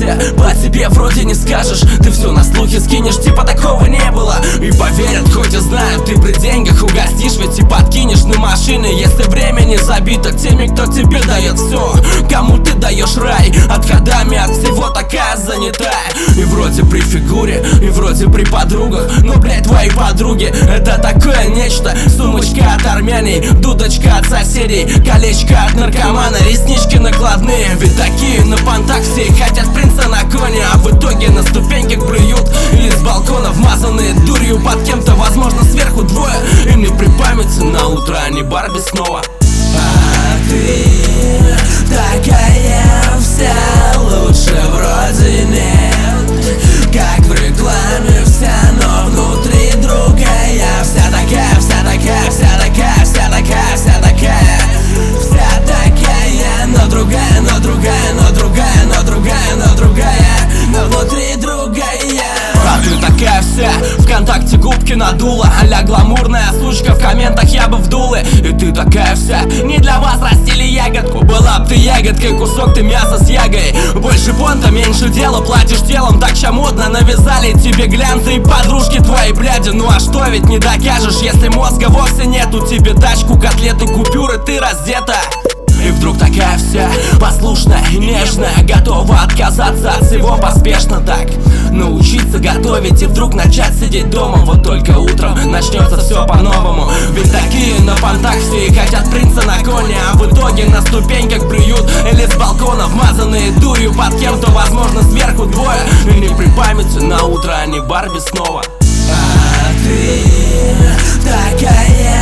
тебе, по тебе вроде не скажешь. Ты все на слухи скинешь, типа такого не было. И поверят, хоть и знают, ты при деньгах угостишь, ведь и подкинешь на машины. Если время не забито теми, кто тебе дает все, кому ты даешь рай, отходами от всего такая занятая. И вроде при фигуре, и вроде при подругах, но, блядь, твои подруги — это такое нечто. Сумочка от армяний, дудочка от соседей, колечко от наркомана, реснички накладные. Ведь такие на понтах все хотят принца на коне, а в итоге на ступеньках блюют или с балкона, вмазанные дурью под кем-то, возможно, сверху двое. И мне при памяти на утро они Барби снова. А ты такая вся, лучше вроде нет. Как в рекламе вся, но внутри другая. Вся такая, вся такая, вся такая, вся такая, вся такая. Вся такая, но другая, но другая, но другая, но другая, но другая, но внутри другая. А ты такая вся, ВКонтакте губки надула, а-ля гламурная сучка, в комментах я бы вдулы. И ты такая вся, не для вас растили ягодку. Была б ты ягодкой, кусок ты мяса с ягой. Больше понта, меньше дела, платишь телом, так ща модно. Навязали тебе глянцы и подружки твои бляди. Ну а что ведь не докажешь, если мозга вовсе нету. Тебе тачку, котлеты, купюры, ты раздета. И вдруг такая вся, послушная и нежная, готова отказаться от всего поспешно так. Научиться готовить и вдруг начать сидеть дома. Вот только утром начнется все по-новому. Ведь такие на понтах все и хотят принца на коне, а в итоге на ступеньках блюют или с балкона, вмазанные дурью под кем-то, возможно, сверху двое. И не при памяти на утро они Барби снова. А ты такая